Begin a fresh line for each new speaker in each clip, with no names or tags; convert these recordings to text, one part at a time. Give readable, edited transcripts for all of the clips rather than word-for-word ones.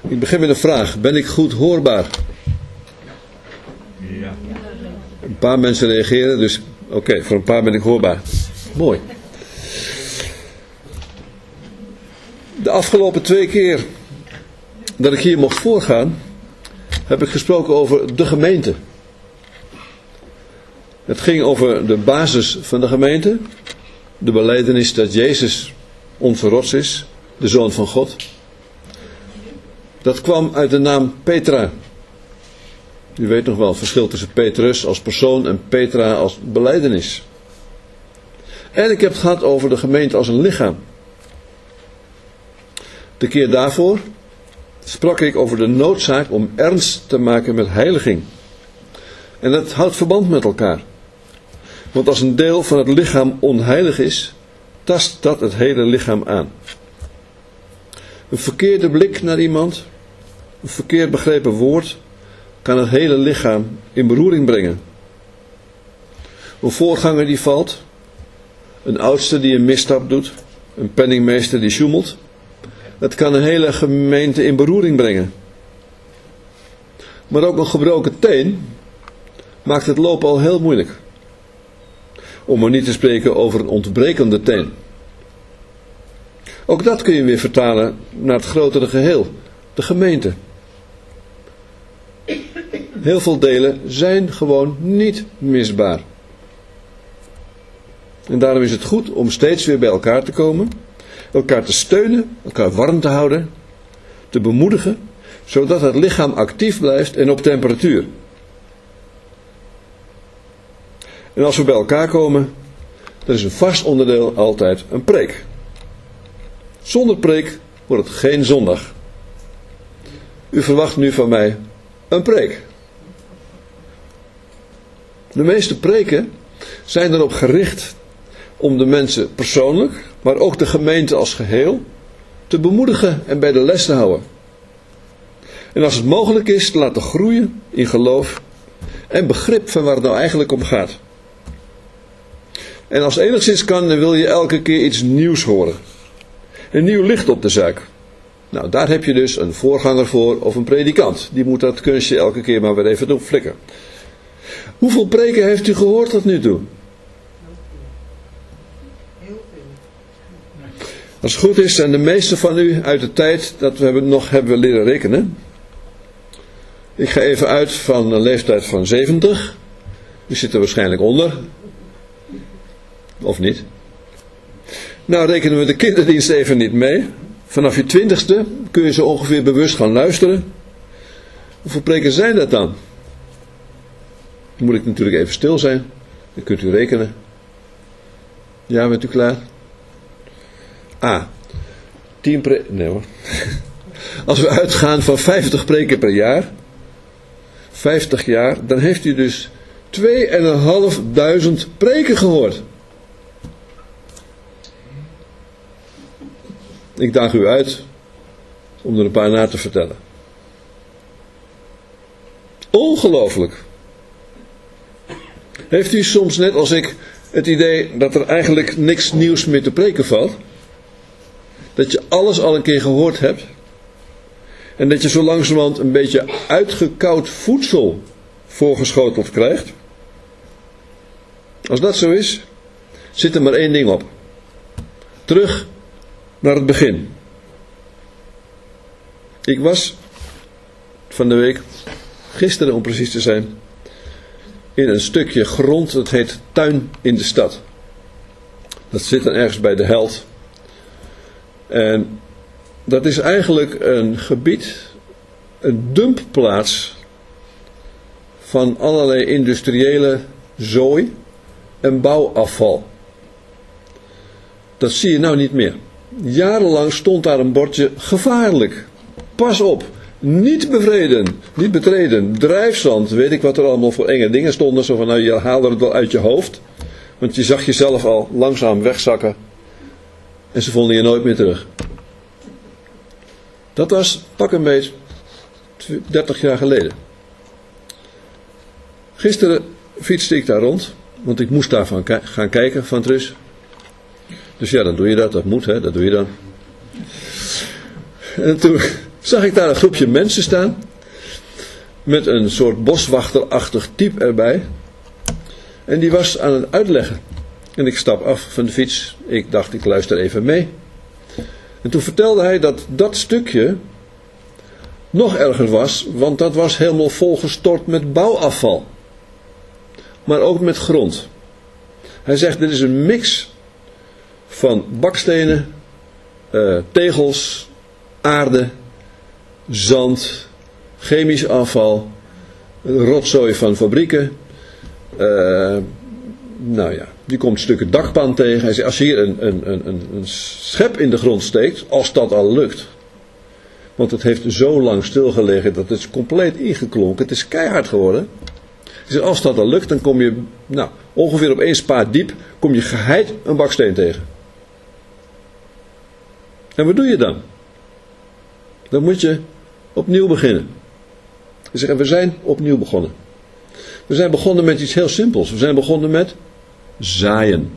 Ik begin met een vraag. Ben ik goed hoorbaar?
Ja.
Een paar mensen reageren, dus oké, voor een paar ben ik hoorbaar. Mooi. De afgelopen 2 keer dat ik hier mocht voorgaan, heb ik gesproken over de gemeente. Het ging over de basis van de gemeente. De belijdenis dat Jezus onze rots is, de Zoon van God. Dat kwam uit de naam Petra. U weet nog wel het verschil tussen Petrus als persoon en Petra als belijdenis. En ik heb het gehad over de gemeente als een lichaam. De keer daarvoor sprak ik over de noodzaak om ernst te maken met heiliging. En dat houdt verband met elkaar. Want als een deel van het lichaam onheilig is, tast dat het hele lichaam aan. Een verkeerde blik naar iemand, een verkeerd begrepen woord, kan het hele lichaam in beroering brengen. Een voorganger die valt, een oudste die een misstap doet, een penningmeester die sjoemelt, dat kan een hele gemeente in beroering brengen. Maar ook een gebroken teen maakt het lopen al heel moeilijk. Om maar niet te spreken over een ontbrekende teen. Ook dat kun je weer vertalen naar het grotere geheel, de gemeente. Heel veel delen zijn gewoon niet misbaar. En daarom is het goed om steeds weer bij elkaar te komen, elkaar te steunen, elkaar warm te houden, te bemoedigen, zodat het lichaam actief blijft en op temperatuur. En als we bij elkaar komen, dan is een vast onderdeel altijd een preek. Zonder preek wordt het geen zondag. U verwacht nu van mij een preek. De meeste preken zijn erop gericht om de mensen persoonlijk, maar ook de gemeente als geheel, te bemoedigen en bij de les te houden. En als het mogelijk is, te laten groeien in geloof en begrip van waar het nou eigenlijk om gaat. En als het enigszins kan, dan wil je elke keer iets nieuws horen. Een nieuw licht op de zaak. Nou, daar heb je dus een voorganger voor of een predikant. Die moet dat kunstje elke keer maar weer even doen flikken. Hoeveel preken heeft u gehoord tot nu toe?
Heel veel.
Als het goed is, zijn de meeste van u uit de tijd dat we hebben leren rekenen. Ik ga even uit van een leeftijd van 70. U zit er waarschijnlijk onder. Of niet? Nou, rekenen we de kinderdienst even niet mee. Vanaf je 20ste kun je zo ongeveer bewust gaan luisteren. Hoeveel preken zijn dat dan? Dan moet ik natuurlijk even stil zijn. Dan kunt u rekenen. Ja, bent u klaar? 10 preken. Nee hoor. Als we uitgaan van 50 preken per jaar. 50 jaar. Dan heeft u dus 2500 preken gehoord. Ik daag u uit om er een paar na te vertellen. Ongelooflijk. Heeft u soms net als ik het idee dat er eigenlijk niks nieuws meer te preken valt? Dat je alles al een keer gehoord hebt? En dat je zo langzamerhand een beetje uitgekoud voedsel voorgeschoteld krijgt? Als dat zo is, zit er maar één ding op. Terug naar het begin. Ik was van de week, gisteren om precies te zijn, in een stukje grond, dat heet Tuin in de Stad. Dat zit dan ergens bij de Held. En dat is eigenlijk een gebied, een dumpplaats van allerlei industriële zooi en bouwafval. Dat zie je nou niet meer. Jarenlang stond daar een bordje gevaarlijk. Pas op. Niet betreden. Drijfzand. Weet ik wat er allemaal voor enge dingen stonden. Zo van, nou, je haalde het wel uit je hoofd. Want je zag jezelf al langzaam wegzakken. En ze vonden je nooit meer terug. Dat was pak een beet 30 jaar geleden. Gisteren fietste ik daar rond. Want ik moest daarvan gaan kijken van Trus. Dus ja, dan doe je dat. Dat moet, hè. Dat doe je dan. En toen zag ik daar een groepje mensen staan. Met een soort boswachterachtig type erbij. En die was aan het uitleggen. En ik stap af van de fiets. Ik dacht, ik luister even mee. En toen vertelde hij dat dat stukje nog erger was. Want dat was helemaal volgestort met bouwafval. Maar ook met grond. Hij zegt, dit is een mix van bakstenen, tegels, aarde, zand, chemisch afval, rotzooi van fabrieken. Nou ja, die komt stukken dakpan tegen. Hij zegt, als je hier een schep in de grond steekt, als dat al lukt. Want het heeft zo lang stilgelegen dat het is compleet ingeklonken. Het is keihard geworden. Hij zegt, als dat al lukt, dan kom je ongeveer op 1 spaat diep, kom je geheid een baksteen tegen. En wat doe je dan? Dan moet je opnieuw beginnen. Hij zegt, we zijn opnieuw begonnen. We zijn begonnen met iets heel simpels. We zijn begonnen met zaaien.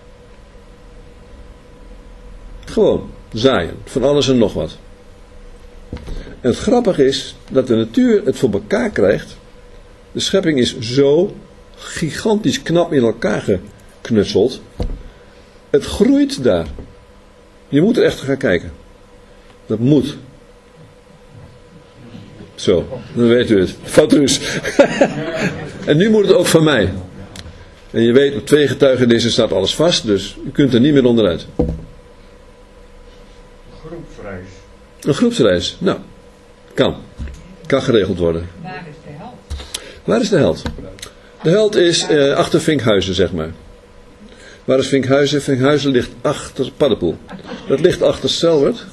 Gewoon zaaien. Van alles en nog wat. En het grappige is dat de natuur het voor elkaar krijgt. De schepping is zo gigantisch knap in elkaar geknutseld. Het groeit daar. Je moet er echt gaan kijken. Dat moet. Zo, dan weet u het. Vat rust. En nu moet het ook van mij. En je weet, op 2 getuigenissen staat alles vast, dus u kunt er niet meer onderuit.
Groepsreis.
Een groepsreis. Nou, kan. Kan geregeld worden.
Waar is de held?
Waar is de held? De held is achter Vinkhuizen, zeg maar. Waar is Vinkhuizen? Vinkhuizen ligt achter Paddepoel. Dat ligt achter Selwerd.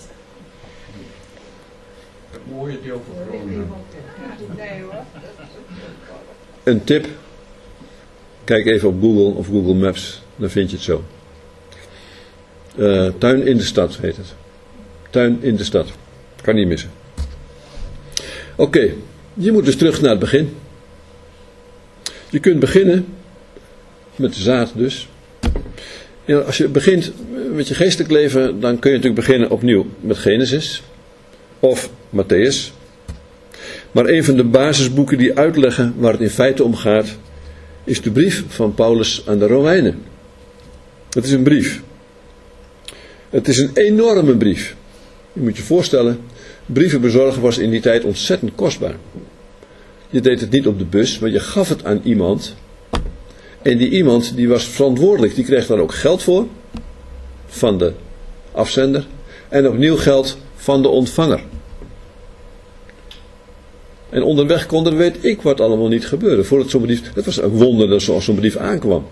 Het mooie deel van Groningen.
Nee hoor.
Een tip. Kijk even op Google of Google Maps. Dan vind je het zo. Tuin in de stad heet het. Tuin in de stad. Kan niet missen. Oké. Je moet dus terug naar het begin. Je kunt beginnen met de zaad dus. En als je begint met je geestelijk leven, dan kun je natuurlijk beginnen opnieuw met Genesis of Matthäus. Maar een van de basisboeken die uitleggen waar het in feite om gaat, is de brief van Paulus aan de Romeinen. Het is een brief. Het is een enorme brief. Je moet je voorstellen, brieven bezorgen was in die tijd ontzettend kostbaar. Je deed het niet op de bus, maar je gaf het aan iemand. En die iemand die was verantwoordelijk, die kreeg daar ook geld voor. Van de afzender. En opnieuw geld van de ontvanger. En onderweg kon er weet ik wat allemaal niet gebeuren. Voordat zo'n brief, het was een wonder dat zo'n brief aankwam.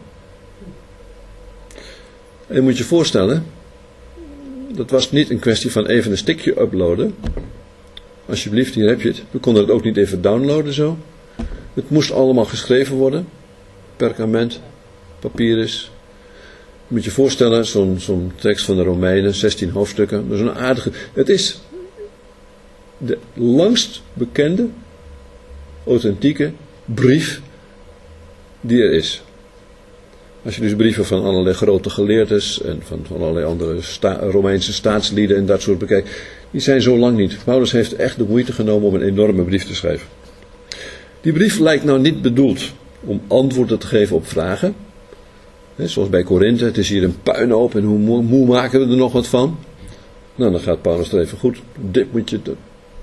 En je moet je voorstellen, dat was niet een kwestie van even een stikje uploaden. Alsjeblieft, hier heb je het. We konden het ook niet even downloaden zo. Het moest allemaal geschreven worden. Perkament, papyrus. Je moet je voorstellen, zo'n tekst van de Romeinen, 16 hoofdstukken. Dat is een aardige. Het is de langst bekende, authentieke brief die er is. Als je dus brieven van allerlei grote geleerdes en van allerlei andere Romeinse staatslieden en dat soort bekijkt, die zijn zo lang niet. Paulus heeft echt de moeite genomen om een enorme brief te schrijven. Die brief lijkt nou niet bedoeld om antwoorden te geven op vragen. Zoals bij Korinthe, het is hier een puinhoop en hoe maken we er nog wat van? Nou, dan gaat Paulus er even goed. Dit moet je doen.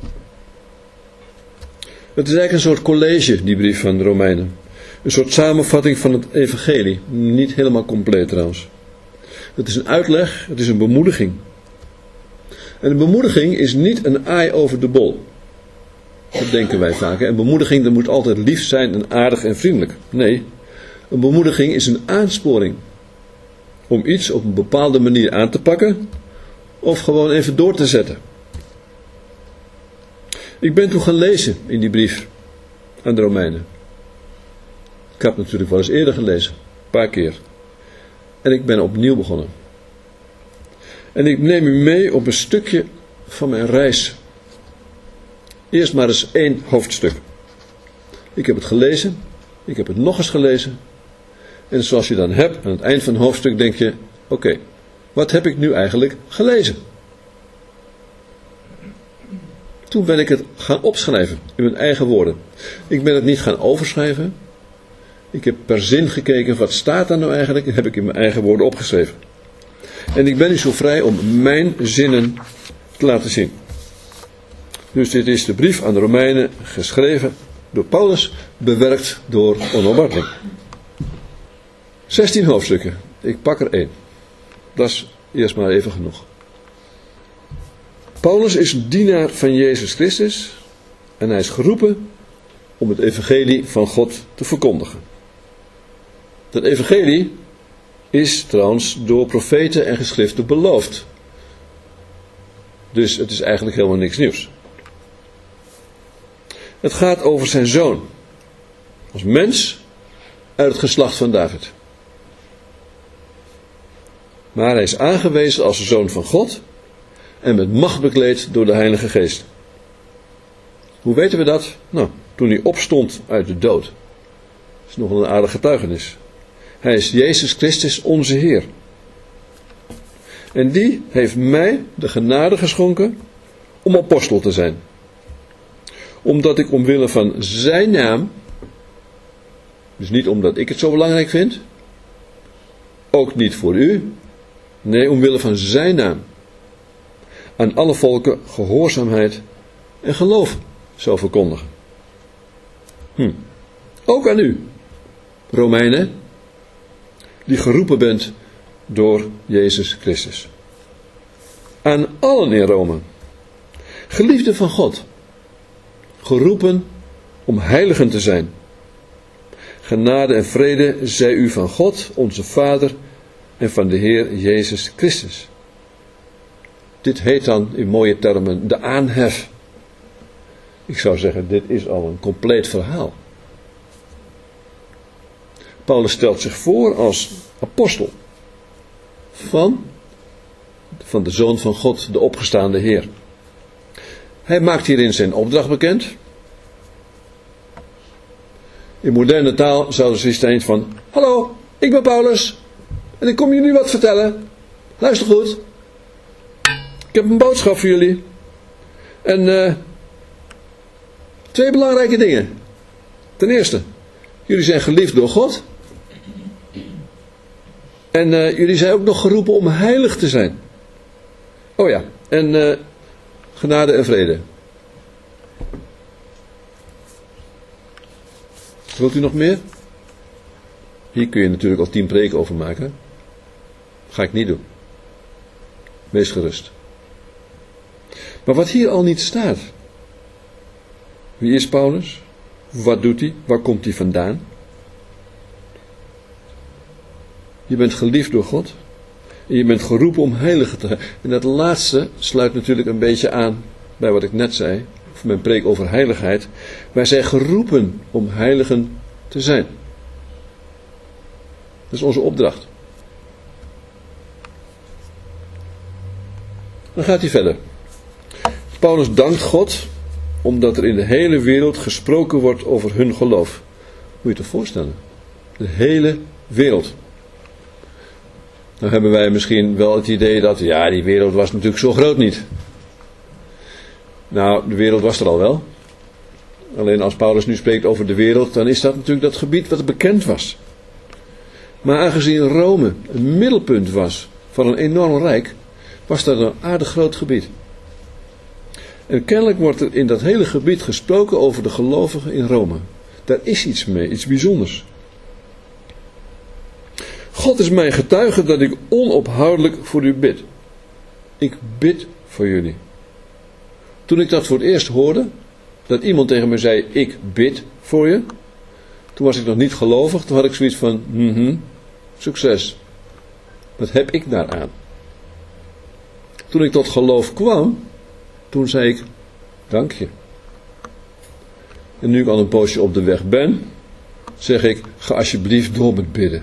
Het is eigenlijk een soort college, die brief van de Romeinen. Een soort samenvatting van het evangelie. Niet helemaal compleet trouwens. Het is een uitleg, het is een bemoediging. En een bemoediging is niet een aai over de bol. Dat denken wij vaak. Een bemoediging, dat moet altijd lief zijn en aardig en vriendelijk. Nee, een bemoediging is een aansporing. Om iets op een bepaalde manier aan te pakken. Of gewoon even door te zetten. Ik ben toen gaan lezen in die brief aan de Romeinen. Ik heb natuurlijk wel eens eerder gelezen. Een paar keer. En ik ben opnieuw begonnen. En ik neem u mee op een stukje van mijn reis. Eerst maar eens 1 hoofdstuk. Ik heb het gelezen. Ik heb het nog eens gelezen. En zoals je dan hebt, aan het eind van het hoofdstuk denk je, oké, wat heb ik nu eigenlijk gelezen? Toen ben ik het gaan opschrijven in mijn eigen woorden. Ik ben het niet gaan overschrijven. Ik heb per zin gekeken, wat staat daar nou eigenlijk, en heb ik in mijn eigen woorden opgeschreven. En ik ben nu zo vrij om mijn zinnen te laten zien. Dus dit is de brief aan de Romeinen, geschreven door Paulus, bewerkt door Onno Bartling. 16 hoofdstukken. Ik pak er 1. Dat is eerst maar even genoeg. Paulus is een dienaar van Jezus Christus en hij is geroepen om het evangelie van God te verkondigen. Dat evangelie is trouwens door profeten en geschriften beloofd. Dus het is eigenlijk helemaal niks nieuws. Het gaat over zijn zoon. Als mens uit het geslacht van David. Maar hij is aangewezen als de zoon van God en met macht bekleed door de Heilige Geest. Hoe weten we dat? Nou, toen hij opstond uit de dood. Dat is nogal een aardig getuigenis. Hij is Jezus Christus onze Heer. En die heeft mij de genade geschonken om apostel te zijn. Omdat ik omwille van zijn naam, dus niet omdat ik het zo belangrijk vind, ook niet voor u, nee, omwille van zijn naam, aan alle volken gehoorzaamheid en geloof zou verkondigen. Ook aan u, Romeinen, die geroepen bent door Jezus Christus. Aan allen in Rome, geliefden van God, geroepen om heiligen te zijn. Genade en vrede zij u van God, onze Vader, en van de Heer Jezus Christus. Dit heet dan in mooie termen de aanhef. Ik zou zeggen, dit is al een compleet verhaal. Paulus stelt zich voor als apostel van de Zoon van God, de opgestaande Heer. Hij maakt hierin zijn opdracht bekend. In moderne taal zouden ze eens van: hallo, ik ben Paulus en ik kom jullie wat vertellen. Luister goed. Ik heb een boodschap voor jullie. En 2 belangrijke dingen. Ten eerste, jullie zijn geliefd door God. En jullie zijn ook nog geroepen om heilig te zijn. Oh ja, en genade en vrede. Wilt u nog meer? Hier kun je natuurlijk al 10 preken over maken. Ga ik niet doen. Wees gerust. Maar wat hier al niet staat. Wie is Paulus? Wat doet hij? Waar komt hij vandaan? Je bent geliefd door God. En je bent geroepen om heilig te zijn. En dat laatste sluit natuurlijk een beetje aan bij wat ik net zei. Of mijn preek over heiligheid. Wij zijn geroepen om heiligen te zijn. Dat is onze opdracht. Dan gaat hij verder. Paulus dankt God omdat er in de hele wereld gesproken wordt over hun geloof. Moet je je voorstellen. De hele wereld. Nou hebben wij misschien wel het idee dat, ja, die wereld was natuurlijk zo groot niet. Nou, de wereld was er al wel. Alleen als Paulus nu spreekt over de wereld, dan is dat natuurlijk dat gebied wat bekend was. Maar aangezien Rome een middelpunt was van een enorm rijk, was dat een aardig groot gebied. En kennelijk wordt er in dat hele gebied gesproken over de gelovigen in Rome. Daar is iets mee, iets bijzonders. God is mijn getuige dat ik onophoudelijk voor u bid. Ik bid voor jullie. Toen ik dat voor het eerst hoorde, dat iemand tegen me zei, ik bid voor je. Toen was ik nog niet gelovig, toen had ik zoiets van, succes. Wat heb ik daaraan? Toen ik tot geloof kwam, toen zei ik, dank je. En nu ik al een poosje op de weg ben, zeg ik, ga alsjeblieft door met bidden.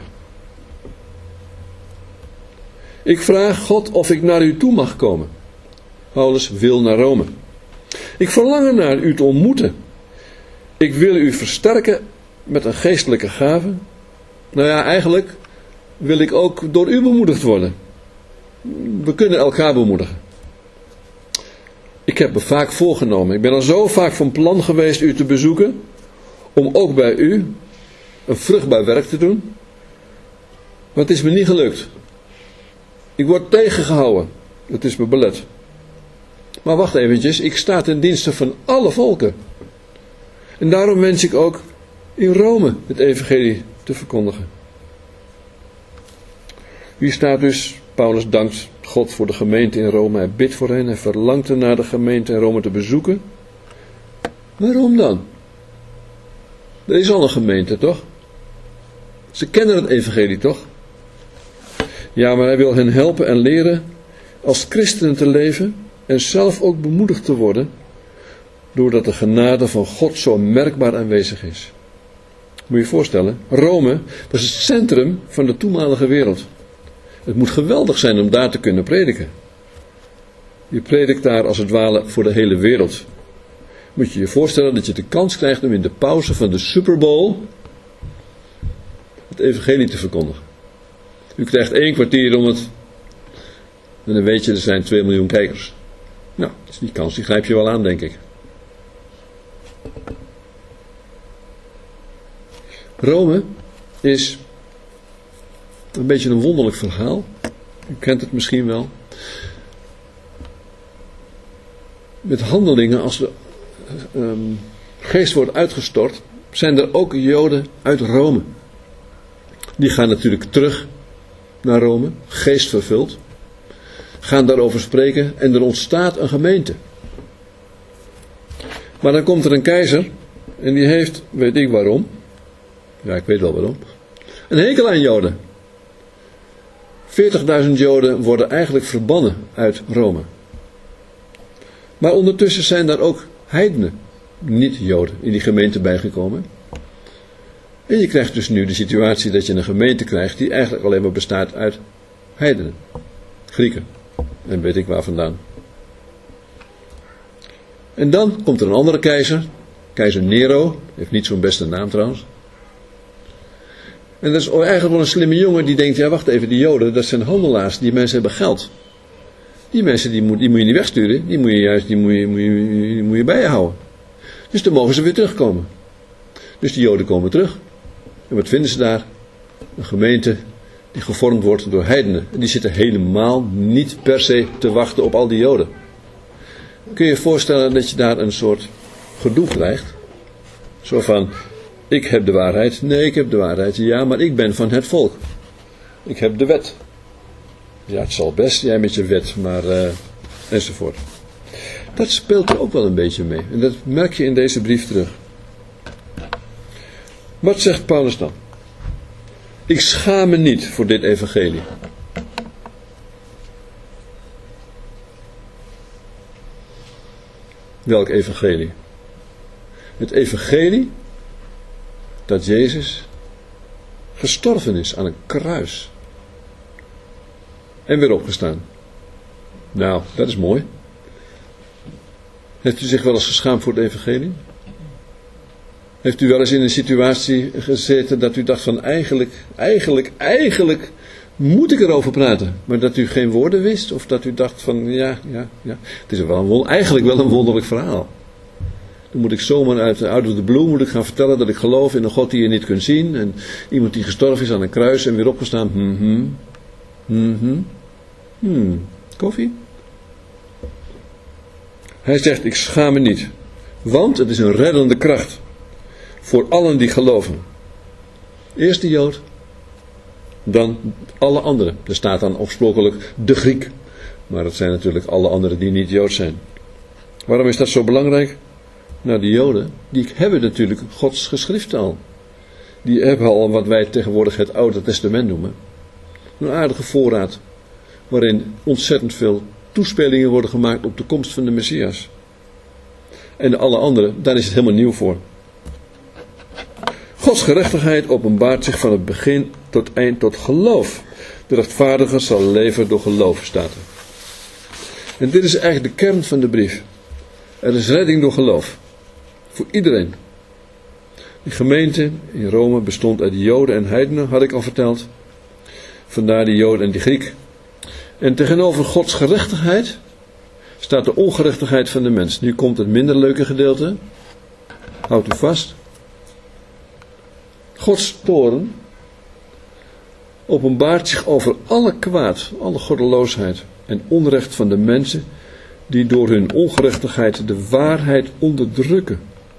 Ik vraag God of ik naar u toe mag komen. Paulus wil naar Rome. Ik verlang ernaar u te ontmoeten. Ik wil u versterken met een geestelijke gave. Nou ja, eigenlijk wil ik ook door u bemoedigd worden. We kunnen elkaar bemoedigen. Ik heb me vaak voorgenomen. Ik ben al zo vaak van plan geweest u te bezoeken. Om ook bij u een vruchtbaar werk te doen. Maar het is me niet gelukt. Ik word tegengehouden. Het is me belet. Maar wacht eventjes. Ik sta ten dienste van alle volken. En daarom wens ik ook in Rome het evangelie te verkondigen. Hier staat dus, Paulus dankt God voor de gemeente in Rome. Hij bidt voor hen. Hij verlangt ernaar de gemeente in Rome te bezoeken. Waarom dan? Er is al een gemeente, toch? Ze kennen het evangelie, toch? Ja, maar hij wil hen helpen en leren als christenen te leven en zelf ook bemoedigd te worden, doordat de genade van God zo merkbaar aanwezig is. Moet je je voorstellen, Rome was het centrum van de toenmalige wereld. Het moet geweldig zijn om daar te kunnen prediken. Je predikt daar als het ware voor de hele wereld. Moet je je voorstellen dat je de kans krijgt om in de pauze van de Super Bowl het evangelie te verkondigen. U krijgt 1 kwartier om het. En dan weet je, er zijn 2 miljoen kijkers. Nou, dus die kans die grijp je wel aan, denk ik. Rome is een beetje een wonderlijk verhaal. U kent het misschien wel. Met handelingen, als de geest wordt uitgestort, zijn er ook Joden uit Rome. Die gaan natuurlijk terug naar Rome, geest vervuld. Gaan daarover spreken en er ontstaat een gemeente. Maar dan komt er een keizer en die heeft, weet ik waarom, ja ik weet wel waarom, een hekel aan Joden. 40.000 Joden worden eigenlijk verbannen uit Rome. Maar ondertussen zijn daar ook heidenen, niet Joden, in die gemeente bijgekomen. En je krijgt dus nu de situatie dat je een gemeente krijgt die eigenlijk alleen maar bestaat uit heidenen, Grieken. En weet ik waar vandaan. En dan komt er een andere keizer, keizer Nero, heeft niet zo'n beste naam trouwens. En dat is eigenlijk wel een slimme jongen die denkt, ja wacht even, die Joden, dat zijn handelaars, die mensen hebben geld. Die mensen die moet je niet wegsturen, die moet je bij je houden. Dus dan mogen ze weer terugkomen. Dus die Joden komen terug. En wat vinden ze daar? Een gemeente die gevormd wordt door heidenen. En die zitten helemaal niet per se te wachten op al die Joden. Kun je je voorstellen dat je daar een soort gedoe krijgt? Zo van, ik heb de waarheid. Nee, ik heb de waarheid. Ja, maar ik ben van het volk. Ik heb de wet. Ja, het zal best, jij met je wet, maar enzovoort. Dat speelt er ook wel een beetje mee. En dat merk je in deze brief terug. Wat zegt Paulus dan? Ik schaam me niet voor dit evangelie. Welk evangelie? Het evangelie dat Jezus gestorven is aan een kruis. En weer opgestaan. Nou, dat is mooi. Heeft u zich wel eens geschaamd voor het evangelie? Heeft u wel eens in een situatie gezeten dat u dacht van eigenlijk moet ik erover praten. Maar dat u geen woorden wist? Of dat u dacht van ja. Het is eigenlijk wel een wonderlijk verhaal. Dan moet ik zomaar out of the blue moet ik gaan vertellen dat ik geloof in een God die je niet kunt zien. En iemand die gestorven is aan een kruis en weer opgestaan. Koffie? Hij zegt, ik schaam me niet. Want het is een reddende kracht. Voor allen die geloven. Eerst de Jood. Dan alle anderen. Er staat dan oorspronkelijk de Griek. Maar het zijn natuurlijk alle anderen die niet Jood zijn. Waarom is dat zo belangrijk? Nou, die Joden, die hebben natuurlijk Gods geschriften al. Die hebben al wat wij tegenwoordig het Oude Testament noemen. Een aardige voorraad. Waarin ontzettend veel toespelingen worden gemaakt op de komst van de Messias. En alle anderen, daar is het helemaal nieuw voor. Gods gerechtigheid openbaart zich van het begin tot eind tot geloof. De rechtvaardige zal leven door geloof, staat er. En dit is eigenlijk de kern van de brief. Er is redding door geloof. Voor iedereen. Die gemeente in Rome bestond uit Joden en heidenen, had ik al verteld. Vandaar die Joden en die Griek. En tegenover Gods gerechtigheid staat de ongerechtigheid van de mens. Nu komt het minder leuke gedeelte. Houdt u vast. Gods toorn openbaart zich over alle kwaad, alle goddeloosheid en onrecht van de mensen die door hun ongerechtigheid de waarheid onderdrukken.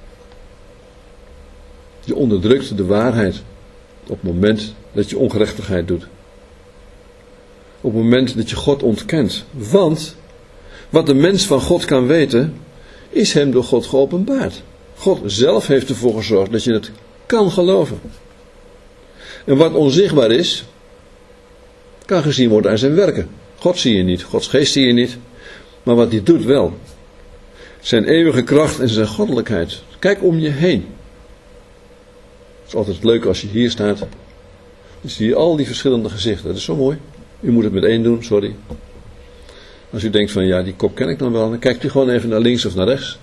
Je onderdrukt de waarheid op het moment dat je ongerechtigheid doet. Op het moment dat je God ontkent. Want wat de mens van God kan weten, is hem door God geopenbaard. God zelf heeft ervoor gezorgd dat je het kan geloven. En wat onzichtbaar is, kan gezien worden aan zijn werken. God zie je niet, Gods geest zie je niet. Maar wat hij doet wel. Zijn eeuwige kracht en zijn goddelijkheid. Kijk om je heen. Het is altijd leuk als je hier staat. Dan zie je al die verschillende gezichten. Dat is zo mooi. U moet het met één doen, sorry. Als u denkt van ja, die kop ken ik dan wel. Dan kijkt u gewoon even naar links of naar rechts.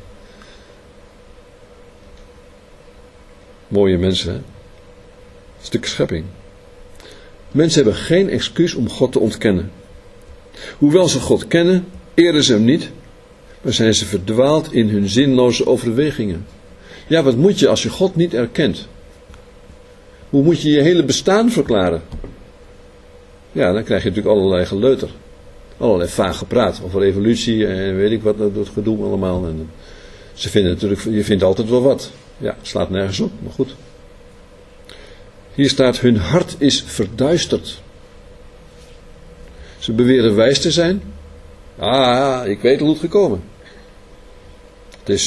Mooie mensen, hè? Een stuk schepping. Mensen hebben geen excuus om God te ontkennen. Hoewel ze God kennen, eren ze hem niet, maar zijn ze verdwaald in hun zinloze overwegingen. Ja, wat moet je als je God niet erkent? Hoe moet je je hele bestaan verklaren? Ja, dan krijg je natuurlijk allerlei geleuter. Allerlei vaag gepraat over evolutie en weet ik wat, dat gedoe allemaal. En ze vinden natuurlijk, je vindt altijd wel wat. Ja, het slaat nergens op, maar goed. Hier staat, hun hart is verduisterd. Ze beweren wijs te zijn. Ah, ik weet hoe het gekomen. Het is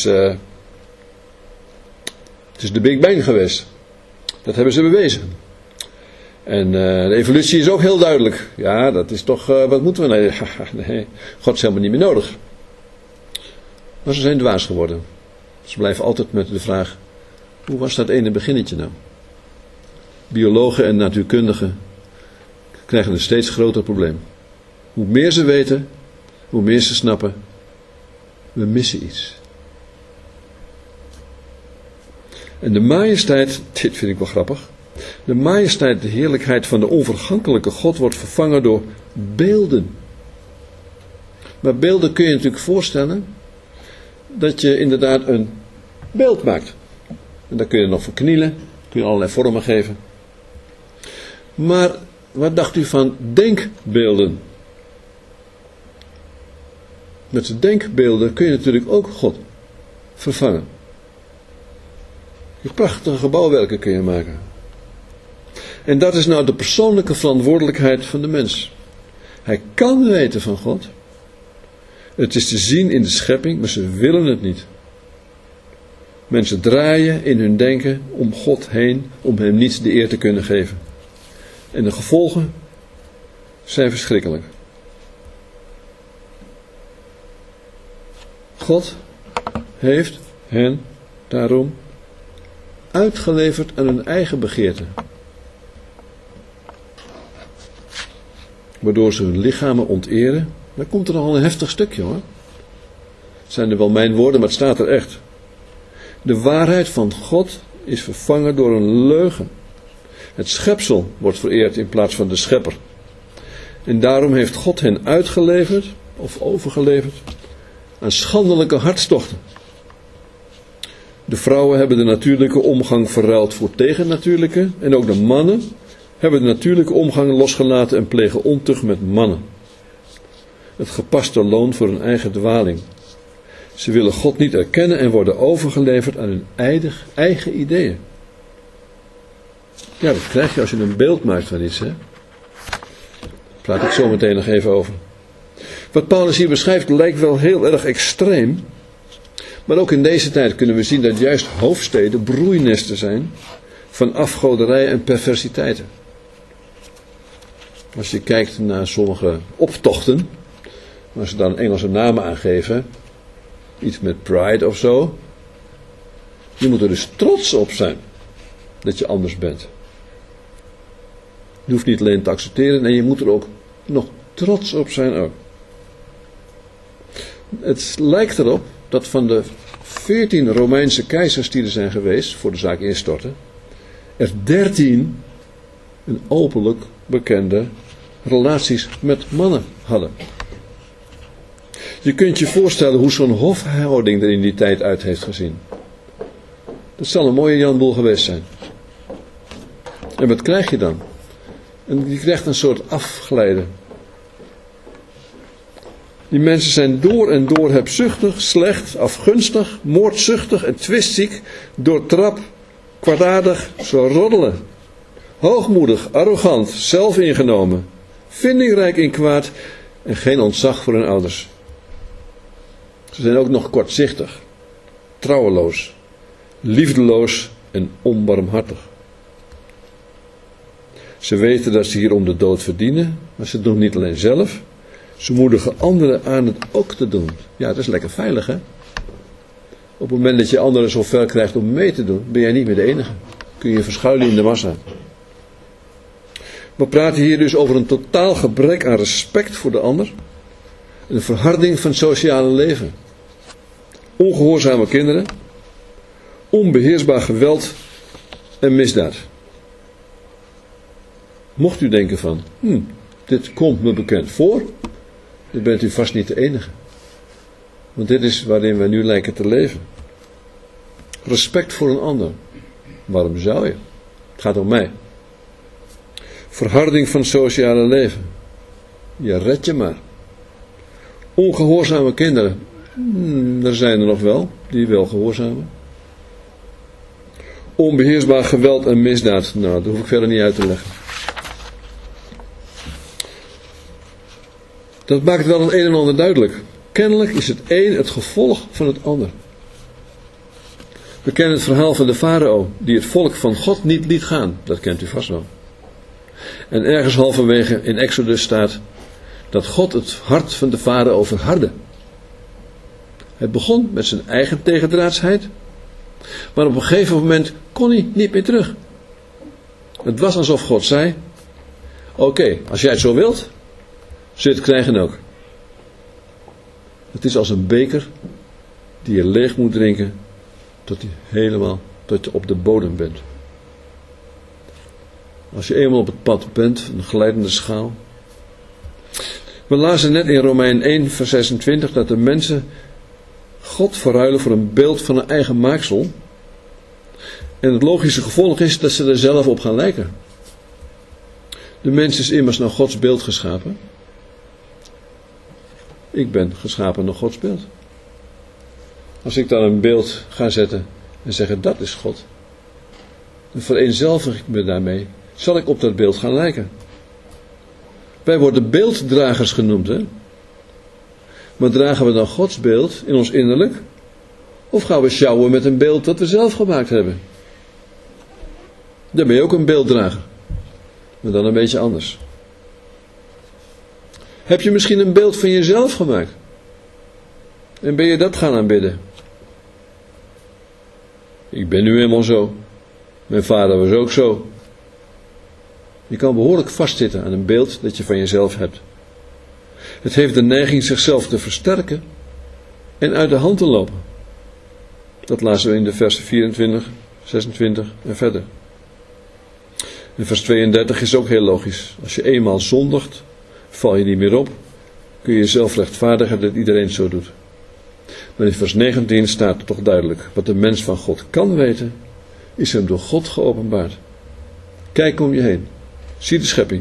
de Big Bang geweest. Dat hebben ze bewezen. En de evolutie is ook heel duidelijk. Ja, dat is toch, wat moeten we? Nee, God is helemaal niet meer nodig. Maar ze zijn dwaas geworden. Ze blijven altijd met de vraag, hoe was dat ene beginnetje nou? Biologen en natuurkundigen krijgen een steeds groter probleem. Hoe meer ze weten, hoe meer ze snappen, we missen iets. En de majesteit, dit vind ik wel grappig, de majesteit, de heerlijkheid van de onvergankelijke God wordt vervangen door beelden. Maar beelden kun je natuurlijk voorstellen dat je inderdaad een beeld maakt. En daar kun je nog voor knielen, kun je allerlei vormen geven. Maar wat dacht u van denkbeelden? Met denkbeelden kun je natuurlijk ook God vervangen. Prachtige gebouwwerken kun je maken. En dat is nou de persoonlijke verantwoordelijkheid van de mens. Hij kan weten van God. Het is te zien in de schepping, maar ze willen het niet. Mensen draaien in hun denken om God heen, om hem niet de eer te kunnen geven. En de gevolgen zijn verschrikkelijk. God heeft hen daarom uitgeleverd aan hun eigen begeerte. Waardoor ze hun lichamen onteren. Dan komt er al een heftig stukje hoor. Het zijn er wel mijn woorden, maar het staat er echt. De waarheid van God is vervangen door een leugen. Het schepsel wordt vereerd in plaats van de schepper. En daarom heeft God hen uitgeleverd, of overgeleverd, aan schandelijke hartstochten. De vrouwen hebben de natuurlijke omgang verruild voor tegennatuurlijke. En ook de mannen hebben de natuurlijke omgang losgelaten en plegen ontucht met mannen. Het gepaste loon voor hun eigen dwaling. Ze willen God niet erkennen en worden overgeleverd aan hun eigen ideeën. Ja, dat krijg je als je een beeld maakt van iets, hè. Daar praat ik zo meteen nog even over. Wat Paulus hier beschrijft lijkt wel heel erg extreem. Maar ook in deze tijd kunnen we zien dat juist hoofdsteden broeinesten zijn van afgoderij en perversiteiten. Als je kijkt naar sommige optochten, waar ze dan Engelse namen aangeven, iets met pride of zo. Je moet er dus trots op zijn dat je anders bent. Je hoeft niet alleen te accepteren, nee, je moet er ook nog trots op zijn ook. Het lijkt erop dat van de 14 Romeinse keizers die er zijn geweest voor de zaak instorten, er 13 een openlijk bekende relaties met mannen hadden. Je kunt je voorstellen hoe zo'n hofhouding er in die tijd uit heeft gezien. Dat zal een mooie Jan Boel geweest zijn. En wat krijg je dan? En je krijgt een soort afglijden. Die mensen zijn door en door hebzuchtig, slecht, afgunstig, moordzuchtig en twistziek, doortrap, kwaadaardig, zo roddelen. Hoogmoedig, arrogant, zelfingenomen, vindingrijk in kwaad en geen ontzag voor hun ouders. Ze zijn ook nog kortzichtig, trouweloos, liefdeloos en onbarmhartig. Ze weten dat ze hier om de dood verdienen, maar ze doen het niet alleen zelf. Ze moedigen anderen aan het ook te doen. Ja, dat is lekker veilig, hè? Op het moment dat je anderen zo ver krijgt om mee te doen, ben jij niet meer de enige. Kun je je verschuilen in de massa. We praten hier dus over een totaal gebrek aan respect voor de ander. Een verharding van het sociale leven. Ongehoorzame kinderen. Onbeheersbaar geweld en misdaad. Mocht u denken van, dit komt me bekend voor, dan bent u vast niet de enige. Want dit is waarin wij nu lijken te leven. Respect voor een ander. Waarom zou je? Het gaat om mij. Verharding van het sociale leven. Ja, red je maar. Ongehoorzame kinderen. Er zijn er nog wel, die wel gehoorzamen. Onbeheersbaar geweld en misdaad. Nou, dat hoef ik verder niet uit te leggen. Dat maakt wel een en ander duidelijk. Kennelijk is het een het gevolg van het ander. We kennen het verhaal van de farao, die het volk van God niet liet gaan. Dat kent u vast wel. En ergens halverwege in Exodus staat dat God het hart van de farao verhardde. Het begon met zijn eigen tegendraadsheid, maar op een gegeven moment kon hij niet meer terug. Het was alsof God zei, oké, als jij het zo wilt, zul je het krijgen ook. Het is als een beker die je leeg moet drinken tot je op de bodem bent. Als je eenmaal op het pad bent, een glijdende schaal. We lazen net in Romeinen 1 vers 26 dat de mensen God verruilen voor een beeld van een eigen maaksel. En het logische gevolg is dat ze er zelf op gaan lijken. De mens is immers naar Gods beeld geschapen. Ik ben geschapen naar Gods beeld. Als ik dan een beeld ga zetten en zeggen dat is God, dan vereenzelvig ik me daarmee, zal ik op dat beeld gaan lijken. Wij worden beelddragers genoemd, hè? Maar dragen we dan Gods beeld in ons innerlijk? Of gaan we sjouwen met een beeld dat we zelf gemaakt hebben? Dan ben je ook een beelddrager. Maar dan een beetje anders. Heb je misschien een beeld van jezelf gemaakt? En ben je dat gaan aanbidden? Ik ben nu helemaal zo. Mijn vader was ook zo. Je kan behoorlijk vastzitten aan een beeld dat je van jezelf hebt. Het heeft de neiging zichzelf te versterken en uit de hand te lopen. Dat lazen we in de versen 24, 26 en verder. In vers 32 is ook heel logisch. Als je eenmaal zondigt, val je niet meer op. Kun je jezelf rechtvaardigen dat iedereen het zo doet. Maar in vers 19 staat toch duidelijk. Wat de mens van God kan weten, is hem door God geopenbaard. Kijk om je heen. Zie de schepping.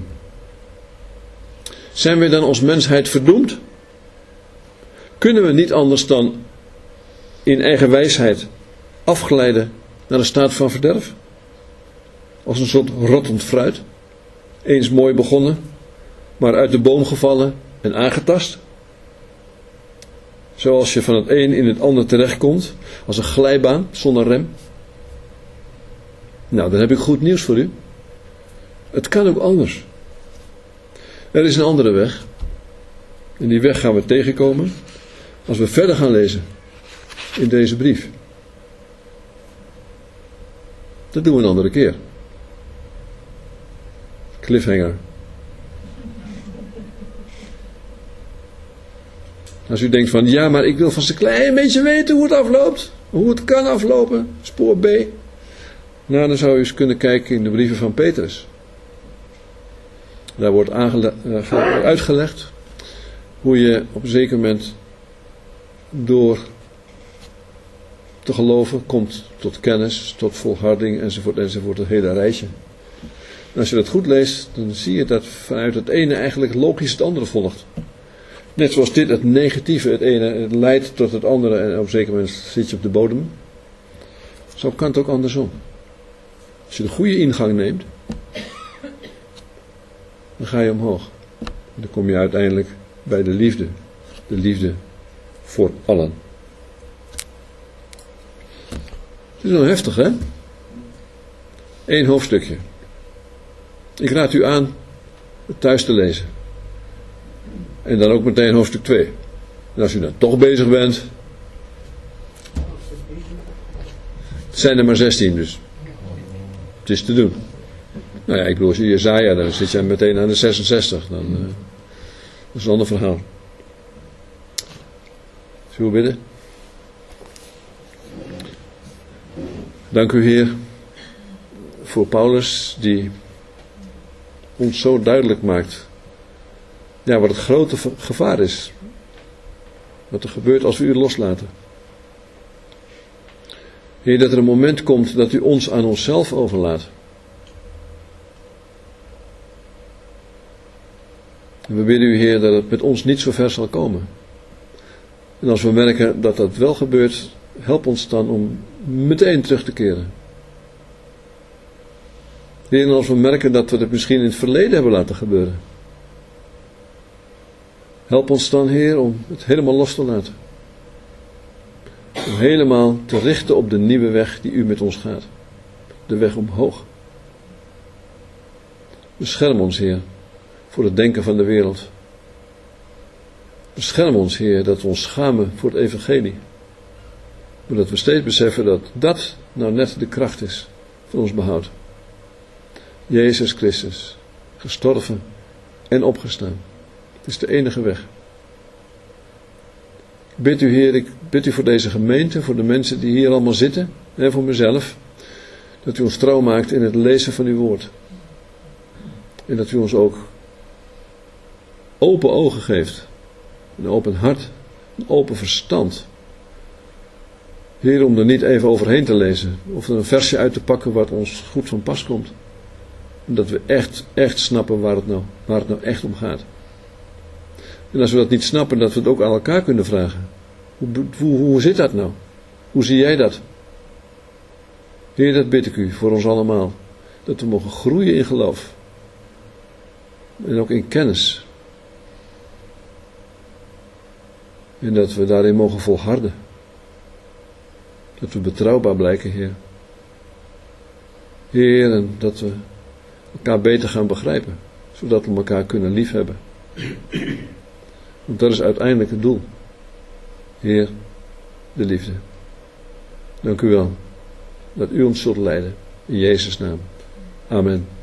Zijn wij dan als mensheid verdoemd? Kunnen we niet anders dan in eigen wijsheid afglijden naar een staat van verderf? Als een soort rottend fruit. Eens mooi begonnen, maar uit de boom gevallen en aangetast. Zoals je van het een in het ander terechtkomt, als een glijbaan zonder rem. Nou, dan heb ik goed nieuws voor u. Het kan ook anders. Er is een andere weg. En die weg gaan we tegenkomen als we verder gaan lezen in deze brief. Dat doen we een andere keer. Cliffhanger. Als u denkt van, ja, maar ik wil vast een klein beetje weten hoe het afloopt. Hoe het kan aflopen. Spoor B. Nou, dan zou u eens kunnen kijken in de brieven van Petrus. Daar wordt uitgelegd hoe je op een zeker moment door te geloven komt tot kennis, tot volharding enzovoort enzovoort, het hele rijtje. En als je dat goed leest, dan zie je dat vanuit het ene eigenlijk logisch het andere volgt. Net zoals dit, het negatieve, het ene het leidt tot het andere en op een zeker moment zit je op de bodem. Zo kan het ook andersom. Als je de goede ingang neemt, dan ga je omhoog. En dan kom je uiteindelijk bij de liefde. De liefde voor allen. Het is wel heftig, hè? 1 hoofdstukje. Ik raad u aan het thuis te lezen. En dan ook meteen hoofdstuk 2. En als u dan toch bezig bent. Het zijn er maar 16 dus. Het is te doen. Nou ja, ik bedoel, als je Jesaja, dan zit je meteen aan de 66. Dat is een ander verhaal. Zullen we bidden? Dank u, Heer, voor Paulus, die ons zo duidelijk maakt, ja, wat het grote gevaar is. Wat er gebeurt als we u loslaten. Heer, dat er een moment komt dat u ons aan onszelf overlaat. En we bidden u, Heer, dat het met ons niet zo ver zal komen. En als we merken dat dat wel gebeurt, help ons dan om meteen terug te keren. Heer, en als we merken dat we het misschien in het verleden hebben laten gebeuren, help ons dan, Heer, om het helemaal los te laten. Om helemaal te richten op de nieuwe weg die u met ons gaat. De weg omhoog. Bescherm ons, Heer, voor het denken van de wereld. Bescherm ons, Heer, dat we ons schamen voor het evangelie. Maar dat we steeds beseffen dat dat nou net de kracht is van ons behoud. Jezus Christus, gestorven en opgestaan. Het is de enige weg. Ik bid u, Heer, ik bid u voor deze gemeente, voor de mensen die hier allemaal zitten, en voor mezelf, dat u ons trouw maakt in het lezen van uw woord. En dat u ons ook open ogen geeft, een open hart, een open verstand. Heer, om er niet even overheen te lezen, of er een versje uit te pakken wat ons goed van pas komt. En dat we echt snappen waar het nou echt om gaat. En als we dat niet snappen, dat we het ook aan elkaar kunnen vragen. Hoe zit dat nou? Hoe zie jij dat? Heer, dat bid ik u voor ons allemaal. Dat we mogen groeien in geloof. En ook in kennis. En dat we daarin mogen volharden. Dat we betrouwbaar blijken, Heer. Heer, en dat we elkaar beter gaan begrijpen. Zodat we elkaar kunnen liefhebben. Want dat is uiteindelijk het doel. Heer, de liefde. Dank u wel. Dat u ons zult leiden. In Jezus' naam. Amen.